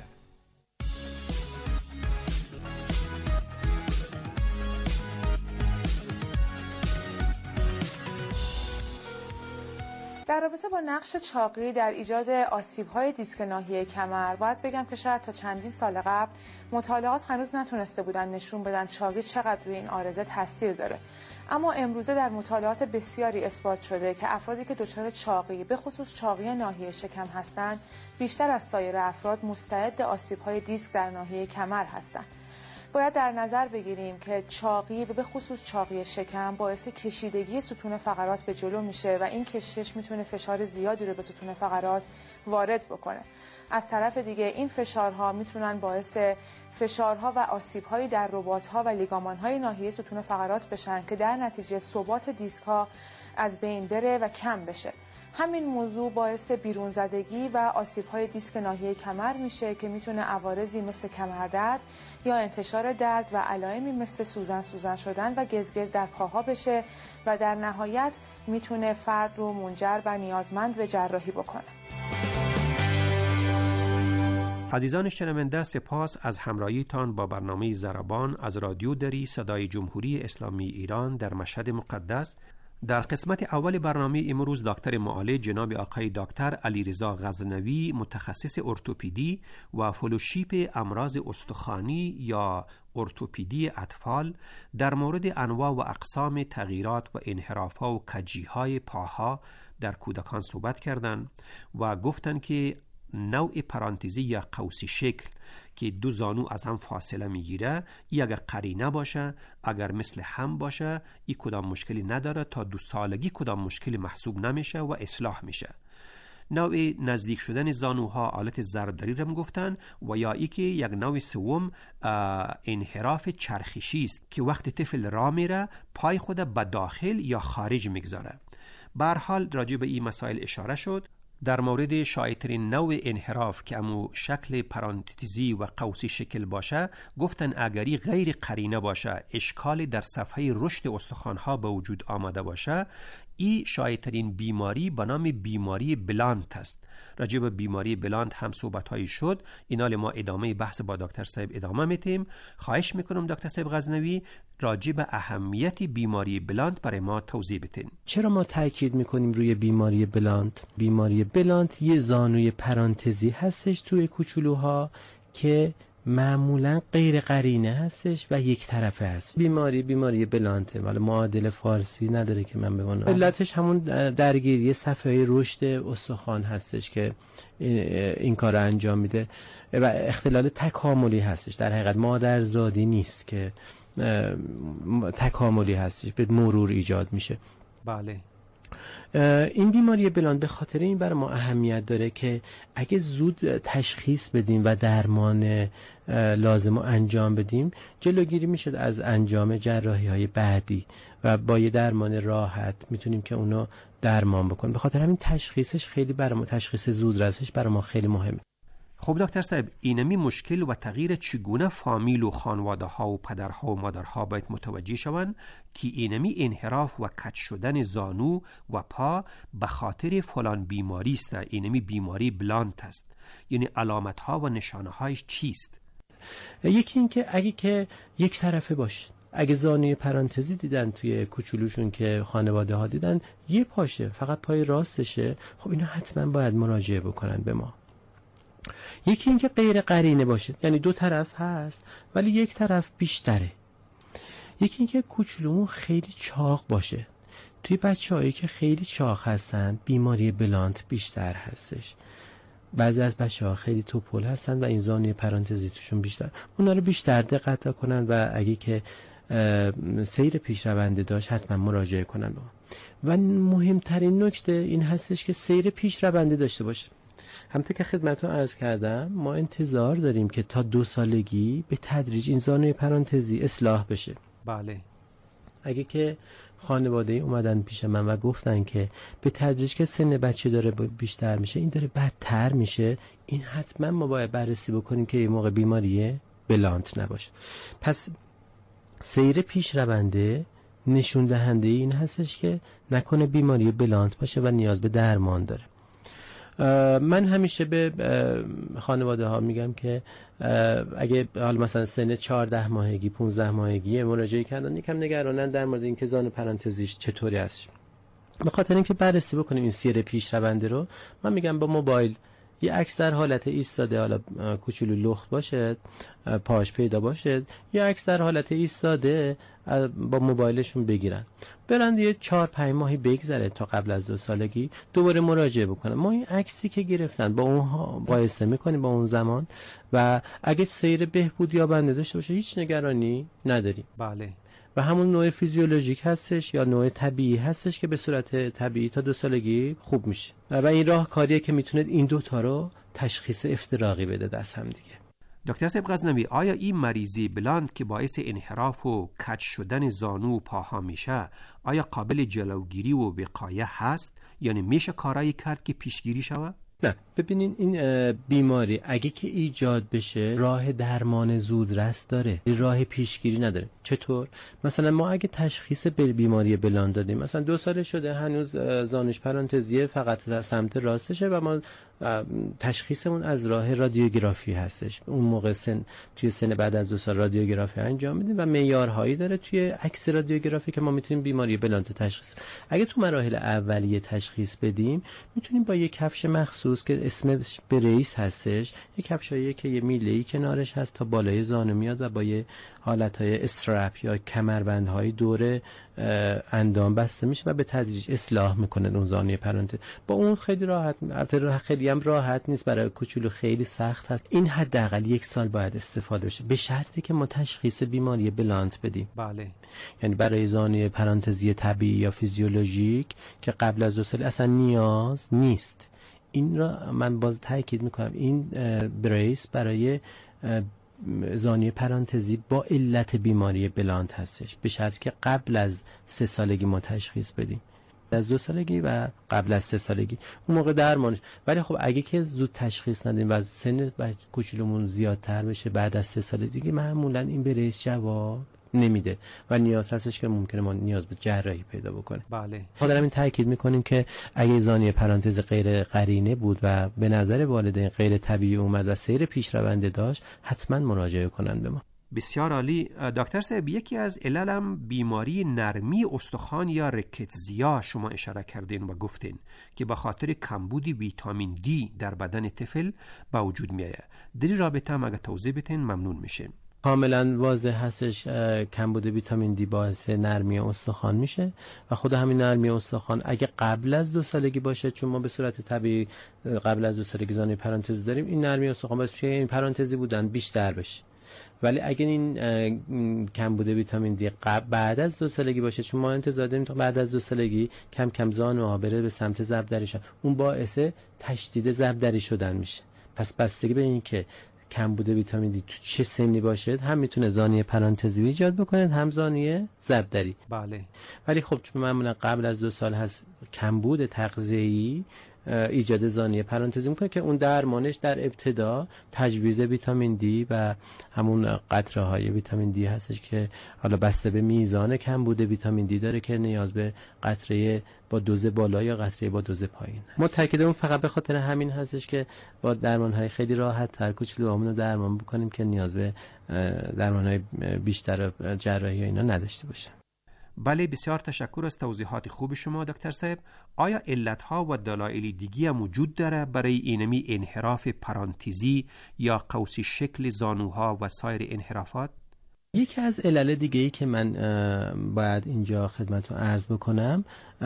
در رابطه با نقش چاقی در ایجاد آسیب‌های دیسک ناحیه کمر، باید بگم که شاید تا چندین سال قبل مطالعات هنوز نتونسته بودن نشون بدن چاقی چقدر روی این عارضه تاثیر داره. اما امروزه در مطالعات بسیاری اثبات شده که افرادی که دچار چاقی، به خصوص چاقی ناحیه شکم هستند، بیشتر از سایر افراد مستعد آسیب‌های دیسک در ناحیه کمر هستند. باید در نظر بگیریم که چاقی، به خصوص چاقی شکم، باعث کشیدگی ستون فقرات به جلو میشه و این کشش میتونه فشار زیادی رو به ستون فقرات وارد بکنه. از طرف دیگه این فشارها میتونن باعث فشارها و آسیب‌هایی در رباط‌ها و لیگامان‌های ناحیه ستون فقرات بشن که در نتیجه ثبات دیسک‌ها از بین بره و کم بشه. همین موضوع باعث بیرون زدگی و آسیب‌های دیسک ناحیه کمر میشه که میتونه عوارضی مثل کمردرد یا انتشار درد و علائمی مثل سوزن شدن و گزگز در پاها بشه و در نهایت میتونه فرد رو منجر و نیازمند به جراحی بکنه. عزیزان شنونده، سپاس از همراهیتان با برنامه ضربان از رادیو دری صدای جمهوری اسلامی ایران در مشهد مقدس. در قسمت اول برنامه امروز دکتر معالج جناب آقای دکتر علیرضا غزنوی، متخصص ارتوپدی و فلوشیپ امراض استخوانی یا ارتوپدی اطفال، در مورد انواع و اقسام تغییرات و انحراف‌ها و کجی‌های پاها در کودکان صحبت کردند و گفتند که نوع پرانتزی یا قوسی شکل که دو زانو از هم فاصله میگیره، ای اگر قرینه باشه، اگر مثل هم باشه، ای کدام مشکلی نداره، تا 2 سالگی کدام مشکلی محسوب نمیشه و اصلاح میشه. نوع نزدیک شدن زانوها آلت ضربدری رو گفتن و یا ای که یک نوع سوم انحراف چرخشی است که وقتی طفل راه میره پای خود به داخل یا خارج میگذاره. به هر حال راجع به این مسائل اشاره شد. در مورد شایع‌ترین نوع انحراف که امو شکل پرانتزی و قوسی شکل باشه، گفتن اگری غیر قرینه باشه، اشکال در صفحه رشد استخوان‌ها به وجود آمده باشه، این شایع‌ترین بیماری به نام بیماری بلانت است. راجع به بیماری بلانت هم صحبت‌هایی شد. اینال ما ادامه بحث با دکتر صاحب ادامه میتیم. خواهش میکنم دکتر صاحب غزنوی راجع به اهمیت بیماری بلانت برای ما توضیح بدین. چرا ما تاکید میکنیم روی بیماری بلانت؟ بیماری بلانت یه زانوی پرانتزی هستش توی کوچولوها که معمولا غیر قرینه هستش و یک طرفه هست. بیماری بلانته، ولی معادل فارسی نداره که من بمونم. علتش همون درگیری صفحه رشد استخوان هستش که این کار رو انجام میده و اختلال تکاملی هستش. در حقیقت مادرزادی نیست که تکاملی هستش، به مرور ایجاد میشه. بله. این بیماری بلانت به خاطر این برای ما اهمیت داره که اگه زود تشخیص بدیم و درمان لازم رو انجام بدیم، جلوگیری میشه از انجام جراحی های بعدی و با یه درمان راحت میتونیم که اونو درمان بکنیم. به خاطر همین تشخیصش خیلی برای ما، تشخیص زودرسش برای ما خیلی مهمه. خب دکتر صاحب، اینمی مشکل و تغییر چگونه فامیل و خانواده ها و پدرها و مادرها باید متوجه شوند که اینمی انحراف و کج شدن زانو و پا به خاطر فلان بیماری است، اینمی بیماری بلانت است، یعنی علامت ها و نشانه هایش چیست؟ یکی این که اگه که یک طرفه باشه، اگه زانوی پرانتزی دیدن توی کوچولوشون که خانواده ها دیدن یه پاشه، فقط پای راستشه، خب اینا حتما باید مراجعه بکنن به ما. یکی این که غیر قرینه باشه، یعنی دو طرف هست ولی یک طرف بیشتره. یکی این که کوچولومون خیلی چاق باشه. توی بچه‌هایی که خیلی چاق هستن بیماری بلانت بیشتر هستش. بعضی از بچه‌ها خیلی توپل هستن و این زانوی پرانتزی توشون بیشتر، اونا رو بیشتر دقت کنن و اگه که سیر پیشرونده داشت حتما مراجعه کنن با. و مهمترین نکته این هستش که سیر پیشرونده داشته باشه. همونطور که خدمتتون عرض کردم ما انتظار داریم که تا 2 سالگی به تدریج این زانوی پرانتزی اصلاح بشه. بله. اگه که خانواده اومدن پیش من و گفتن که به تدریج که سن بچه داره بیشتر میشه، این داره بدتر میشه، این حتما ما باید بررسی بکنیم که این موقع بیماری بلانت نباشه. پس سیر پیش رونده نشون دهنده این هستش که نکنه بیماری بلانت باشه و نیاز به درمان داره. من همیشه به خانواده ها میگم که اگه حالا مثلا سن 14 ماهگی 15 ماهگی مراجعه کردن یکم نگرانن در مورد اینکه زانو پرانتزیش چطوری هست، به خاطر اینکه بررسی بکنیم این سیر پیش رونده رو، من میگم با موبایل یه عکس در حالت ایستاده، حالا کوچولو لخت باشه پاش پیدا باشه، یه عکس در حالت ایستاده با موبایلشون بگیرن، برن یه 4-5 ماهی بگذره تا قبل از 2 سالگی دوباره مراجعه بکنن. ما این عکسی که گرفتن با اون مقایسه میکنیم با اون زمان و اگه سیر بهبود یابنده داشته باشه هیچ نگرانی نداریم. بله. و همون نوع فیزیولوژیک هستش یا نوع طبیعی هستش که به صورت طبیعی تا 2 سالگی خوب میشه و این راهکاریه که میتونه این دوتا رو تشخیص افتراقی بده دست هم دیگه. دکتر صاحب غزنوی، آیا این مریضی بلانت که باعث انحراف و کج شدن زانو و پاها میشه آیا قابل جلوگیری و وقایه هست؟ یعنی میشه کارایی کرد که پیشگیری شود؟ نه، ببینین این بیماری اگه که ایجاد بشه راه درمان زودرس داره، راه پیشگیری نداره. چطور؟ مثلا ما اگه تشخیص بیماری بلانت دادیم، مثلا 2 سال شده هنوز زانوش پرانتزیه فقط سمت راستشه و ما تشخیصمون از راه رادیوگرافی هستش. اون موقع توی سن بعد از 2 سال رادیوگرافی انجام میدیم و معیارهایی داره توی عکس رادیوگرافی که ما میتونیم بیماری بلانت رو تشخیص. اگه تو مراحل اولیه تشخیص بدیم میتونیم با یک کفش مخصوص که اسمش بریس هستش، یک کفشایی که یه میله‌ای کنارش هست تا بالای زانو میاد و با یه حالتهای استرپ یا کمربندهای دور اندام بسته میشه و به تدریج اصلاح میکنه اون زانوی پرانتز. با اون خیلی راحت، البته خیلی هم راحت نیست، برای کوچولو خیلی سخت هست. این حداقل 1 سال باید استفاده بشه به شرطی که ما تشخیص بیماری بلانت بدیم. بله. یعنی برای زانوی پرانتزی طبیعی یا فیزیولوژیک که قبل از 2 سال اصلا نیاز نیست. این را من باز تاکید میکنم، این بریس برای زانوی پرانتزی با علت بیماری بلانت هستش، به شرطی که قبل از 3 سالگی ما تشخیص بدیم، از 2 سالگی و قبل از 3 سالگی اون موقع درمانش. ولی خب اگه که زود تشخیص ندیم و سن کوچولومون زیادتر بشه بعد از 3 سال دیگه معمولا این بریس جواب نمیده و نیاز هستش که ممکنه ما نیاز به جراحی پیدا بکنه. بله. خاطر همین تاکید میکنیم که اگه زانوی پرانتز غیر قرینه بود و به نظر والدین غیر طبیعی اومد و سیر پیشرونده داشت حتما مراجعه کنن به ما. بسیار عالی. دکتر صاحب، یکی از عللم بیماری نرمی استخوان یا رکتزیا شما اشاره کردین و گفتین که به خاطر کمبود ویتامین دی در بدن طفل به وجود میاد. در این رابطه هم اگه توضیح بدین ممنون میشه. کاملا واضح هستش کمبود ویتامین دی باعث نرمی استخوان میشه و خود همین نرمی استخوان اگه قبل از 2 سالگی باشه، چون ما به صورت طبیعی قبل از 2 سالگی زانوی پرانتز داریم، این نرمی استخوان باعث میشه این پرانتزی بودن بیشتر بشه. ولی اگه این کمبود ویتامین دی بعد از 2 سالگی باشه، چون ما انتظار داریم تا بعد از 2 سالگی کم کم زانوها بره به سمت ضربدری شدن، اون باعث تشدید ضربدری شدن میشه. پس بستگی به این که کمبود ویتامین دی تو چه سنی باشه هم میتونه زانوی پرانتزی ایجاد بکنه هم زانوی ضربدری. بله. ولی خب چون معمولا قبل از 2 سال هست کمبود تغذیه‌ای ایجاد زانیه پرانتزی میکنه که اون درمانش در ابتدا تجویز ویتامین دی و همون قطره های ویتامین دی هستش که حالا بسته به میزان کمبود ویتامین دی داره که نیاز به قطره با دوز بالا یا قطره با دوز پایین. ما تاکیدمون فقط به خاطر همین هستش که با درمان‌های خیلی راحت تر کوچولوامون رو درمان بکنیم که نیاز به درمان‌های بیشتر جراحی و اینا نداشته باشه. بله، بسیار تشکر از توضیحات خوب شما دکتر صاحب. آیا علتها و دلایل دیگی هم وجود داره برای اینمی انحراف پرانتزی یا قوسی شکل زانوها و سایر انحرافات؟ یکی از علل دیگه ای که من باید اینجا خدمتتون عرض بکنم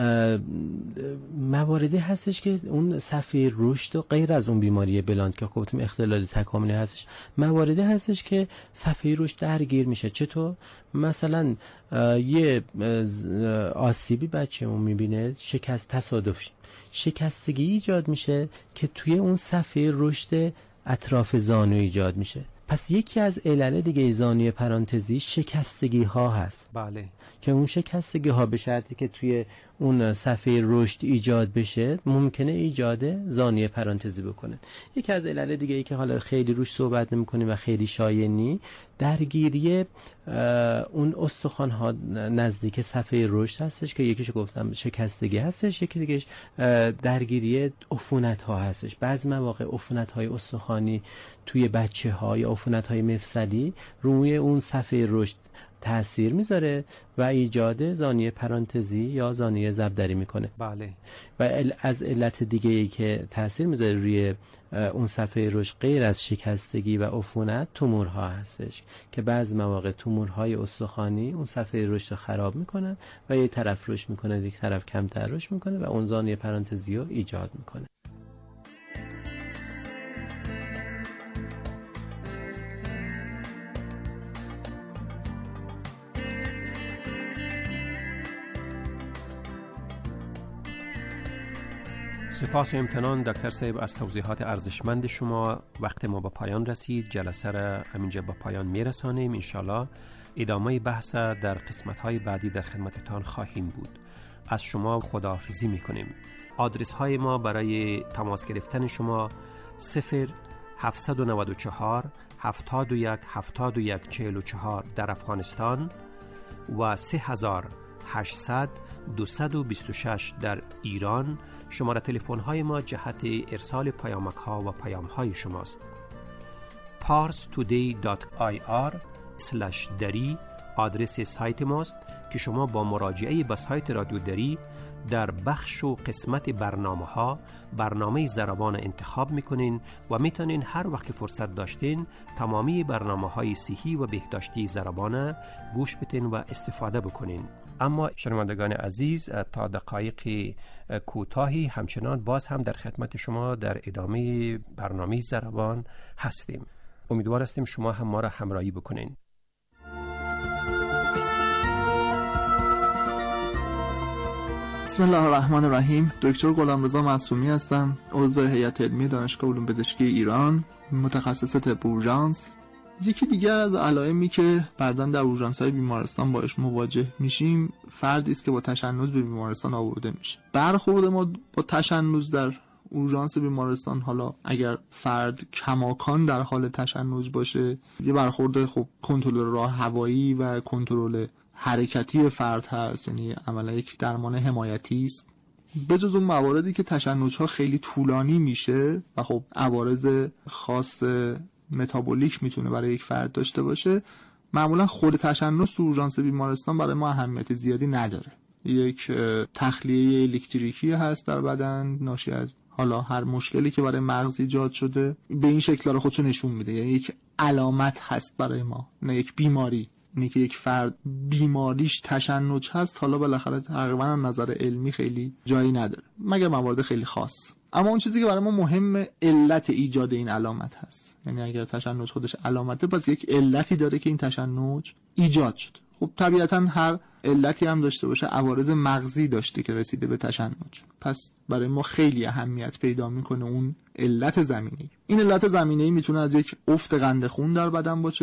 مواردی هستش که اون صفحه رشد و غیر از اون بیماری بلاند که گفتیم اختلال تکاملی هستش، مواردی هستش که صفحه رشد درگیر میشه. چطور؟ مثلا یه آسیبی بچه‌مون میبینه، شکست تصادفی شکستگی ایجاد میشه که توی اون صفحه رشد اطراف زانو ایجاد میشه. پس یکی از علل دیگه زانوی پرانتزی شکستگی ها هست. بله. که اون شکستگی ها به شرطی که توی اون صفحه رشد ایجاد بشه ممکنه ایجاد زانوی پرانتزی بکنه. یکی از علل دیگه ای که حالا خیلی روش صحبت نمی‌کنیم و خیلی شایع نی، درگیری اون استخوان ها نزدیک صفحه رشد هستش که یکیش گفتم شکستگی هستش، یکی دیگهش درگیری عفونت ها هستش. بعضی مواقع عفونت های استخوانی توی بچه ها یا عفونت های مفصلی روی اون صفحه رشد تأثیر میذاره و ایجاد زانوی پرانتزی یا زانوی زبدری میکنه. بله. و از علت دیگه ای که تأثیر میذاره روی اون صفحه رشد غیر از شکستگی و عفونت تومورها هستش که بعضی مواقع تومورهای استخوانی اون صفحه رشد رو خراب میکنن و یک طرف رشد میکنه، یک طرف کمتر رشد میکنه و اون زانوی پرانتزی رو ایجاد میکنه. سپاس و امتنان دکتر صاحب از توضیحات ارزشمند شما. وقت ما به پایان رسید، جلسه را همینجا به پایان میرسانیم. انشالله ادامه بحث در قسمت‌های بعدی در خدمتتان خواهیم بود. از شما خداحافظی میکنیم. آدرس های ما برای تماس گرفتن شما 0794 71 71 44 در افغانستان و 3800 226 در ایران. شماره تلفن های ما جهت ارسال پیامک ها و پیام های شماست. parstoday.ir/dari آدرس سایت ماست که شما با مراجعه به سایت رادیو دری در بخش و قسمت برنامه ضربان انتخاب میکنین و میتونین هر وقت فرصت داشتین تمامی برنامه‌های صحی و بهداشتی ضربان گوش بدین و استفاده بکنین. اما شنوندگان عزیز، تا دقایق کوتاهی همچنان باز هم در خدمت شما در ادامه برنامه ضربان هستیم. امیدوار هستیم شما هم ما را همراهی بکنین. بسم الله الرحمن الرحیم. دکتر غلامرضا معصومی هستم، عضو هیئت علمی دانشگاه علوم پزشکی ایران، متخصص طب اورژانس. یکی دیگر از علائمی که بعضا در اورژانس‌های بیمارستان باهاش مواجه میشیم، فردی است که با تشنج به بیمارستان آورده میشه. برخورد ما با تشنج در اورژانس بیمارستان، حالا اگر فرد کماکان در حال تشنج باشه، یه برخورد خب کنترل راه هوایی و کنترل حرکتی فرد هست، یعنی عملا یک درمان حمایتی است. به جز اون مواردی که تشنج‌ها خیلی طولانی میشه و خب عوارض خاص متابولیک میتونه برای یک فرد داشته باشه، معمولا خود تشنج تو اورژانس بیمارستان برای ما اهمیت زیادی نداره. یک تخلیه الکتریکی هست در بدن ناشی از حالا هر مشکلی که برای مغز ایجاد شده، به این شکل رو خودشو نشون میده. یعنی یک علامت هست برای ما، نه یک بیماری. اینی که یک فرد بیماریش تشنج هست، حالا بالاخره تقریبا از نظر علمی خیلی جایی نداره مگر موارد خیلی خاص. اما اون چیزی که برای ما مهمه علت ایجاد این علامت هست. یعنی اگر تشنج خودش علامته، پس یک علتی داره که این تشنج ایجاد شد. خب طبیعتا هر علتی هم داشته باشه عوارض مغزی داشته که رسیده به تشنج، پس برای ما خیلی اهمیت پیدا میکنه اون علت زمینه‌ای. این علت زمینه‌ای میتونه از یک افت قند خون در بدن باشه که خب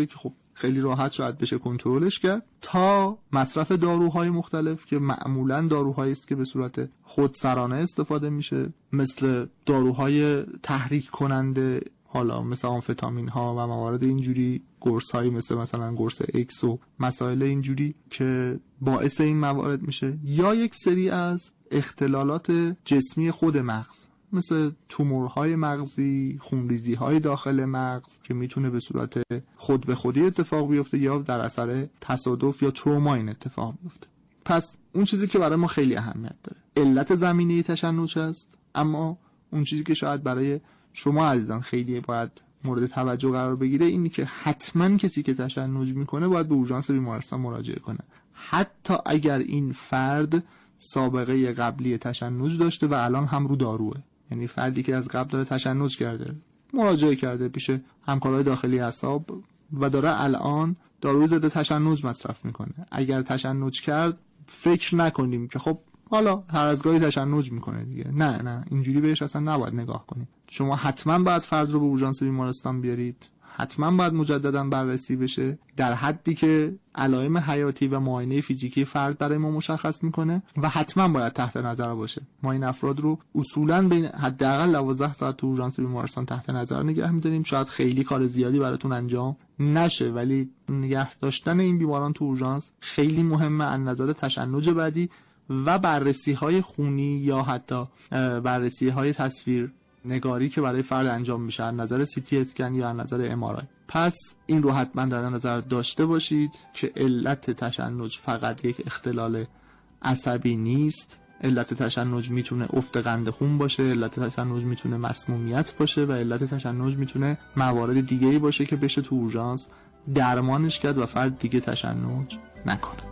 خیلی راحت شاید بشه کنترلش کرد، تا مصرف داروهای مختلف که معمولاً داروهایی است که به صورت خودسرانه استفاده میشه، مثل داروهای تحریک کننده، حالا مثل آمفتامین ها و موارد اینجوری، قرص هایی مثلا قرص ایکس و مسائل اینجوری که باعث این موارد میشه، یا یک سری از اختلالات جسمی خود مغز مثل تومورهای مغزی، خونریزی‌های داخل مغز که میتونه به صورت خود به خودی اتفاق بیفته یا در اثر تصادف یا تروما این اتفاق بیفته. پس اون چیزی که برای ما خیلی اهمیت داره علت زمینه تشنج است، اما اون چیزی که شاید برای شما عزیزان خیلی باید مورد توجه قرار بگیره اینی که حتما کسی که تشنج میکنه باید به اورژانس بیمارستان مراجعه کنه، حتی اگر این فرد سابقه قبلی تشنج داشته و الان هم رو داروه. یعنی فردی که از قبل داره تشنج کرده، مراجعه کرده پیش همکارای داخلی اعصاب و داره الان داروی ضد تشنج مصرف میکنه، اگر تشنج کرد فکر نکنیم که خب حالا هر از گاهی تشنج میکنه دیگه، نه اینجوری بهش اصلا نباید نگاه کنیم. شما حتما باید فرد رو به اورژانس بیمارستان بیارید، حتما باید مجددا بررسی بشه در حدی که علائم حیاتی و معاینه فیزیکی فرد برای ما مشخص میکنه و حتما باید تحت نظر باشه. ما این افراد رو اصولا بین حداقل 12 ساعت تو اورژانس بیمارستان تحت نظر نگه میداریم. شاید خیلی کار زیادی براتون انجام نشه، ولی نگه داشتن این بیماران تو اورژانس خیلی مهمه از نظر تشنج بعدی و بررسی‌های خونی یا حتی بررسی‌های تصویر نگاری که برای فرد انجام میشه از نظر سی تی اسکن یا از نظر ام آر آی. پس این رو حتما در نظر داشته باشید که علت تشنج فقط یک اختلال عصبی نیست. علت تشنج میتونه افت قند خون باشه، علت تشنج میتونه مسمومیت باشه و علت تشنج میتونه موارد دیگه‌ای باشه که بشه تو اورژانس درمانش کرد و فرد دیگه تشنج نکنه.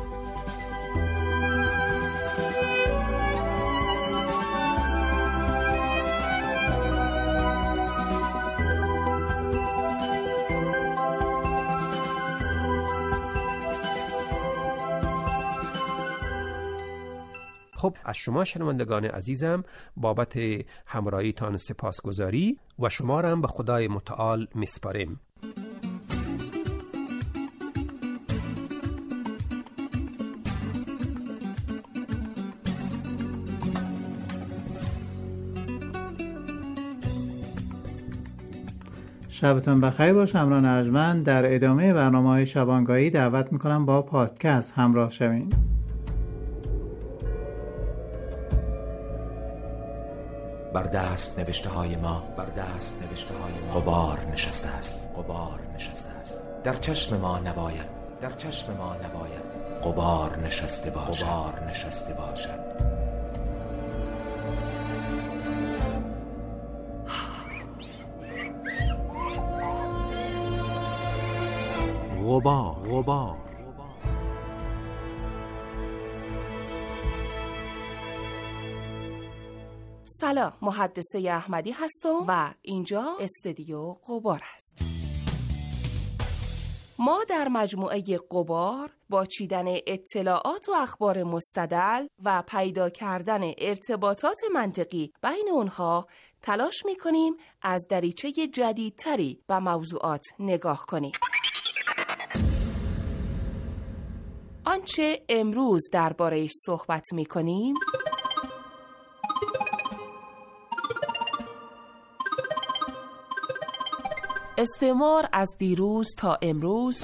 خب از شما شنوندگان عزیزم بابت همراهیتان سپاسگزاری و شما را هم به خدای متعال میسپاریم. شبتون بخیر باش. همراه ارجمند در ادامه برنامه‌های شبانگاهی دعوت میکنم با پادکست همراه شوین. بر دست نوشته های ما غبار نشسته است. در چشم ما نباید غبار نشسته باشد. غبار سلام، محدثه احمدی هستم و اینجا استودیو غبار است. ما در مجموعه غبار با چیدن اطلاعات و اخبار مستدل و پیدا کردن ارتباطات منطقی بین اونها تلاش می‌کنیم از دریچه جدیدتری به موضوعات نگاه کنیم. آنچه امروز درباره‌اش صحبت می‌کنیم استعمار از دیروز تا امروز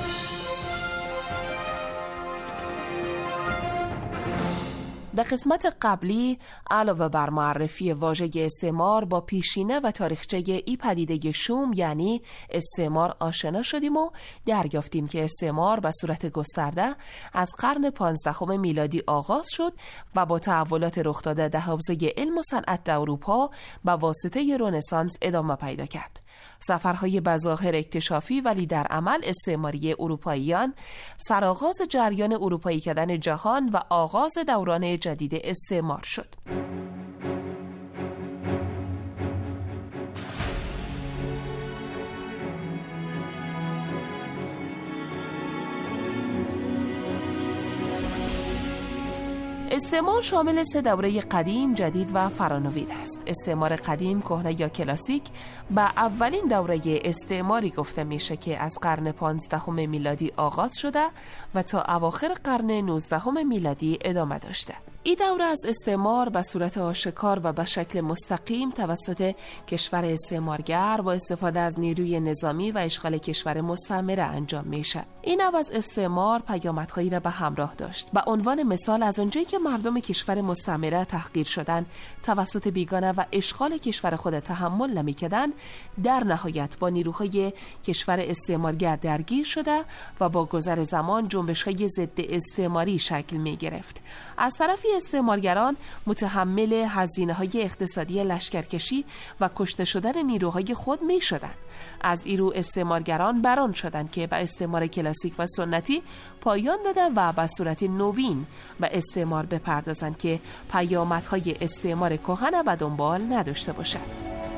در قسمت قبلی علاوه بر معرفی واژه استعمار با پیشینه و تاریخچه این پدیده شوم یعنی استعمار آشنا شدیم و دریافتیم که استعمار به صورت گسترده از قرن 15 میلادی آغاز شد و با تحولات رخ داده در حوزه علم و صنعت در اروپا به واسطه رنسانس ادامه پیدا کرد. سفرهای بظاهر اکتشافی ولی در عمل استعماری اروپاییان سرآغاز جریان اروپایی کردن جهان و آغاز دوران جدید استعمار شد. استعمار شامل 3 دوره قدیم، جدید و فرانوین است. استعمار قدیم، کهنه یا کلاسیک، به اولین دوره استعماری گفته میشه که از قرن 15 میلادی آغاز شده و تا اواخر قرن 19 میلادی ادامه داشته. این دوره از استعمار به صورت آشکار و به شکل مستقیم توسط کشور استعمارگر با استفاده از نیروی نظامی و اشغال کشور مستعمره انجام میشه. این نوع از استعمار پیامدهایی را به همراه داشت. به عنوان مثال، از اونجایی که مردم کشور مستعمره تحقیر شدن، توسط بیگانه و اشغال کشور خود تحمل نمی‌کردند، در نهایت با نیروهای کشور استعمارگر درگیر شده و با گذر زمان جنبش‌های ضد استعماری شکل می‌گرفت. از طرفی استعمارگران متحمل هزینه‌های اقتصادی لشکرکشی و کشته شدن نیروهای خود می‌شدند. از این رو استعمارگران بران شدند که به استعمار کلاسیک و سنتی پایان داده و به صورت نوین به استعمار بپردازند که پیامدهای استعمار کهن به دنبال نداشته باشد.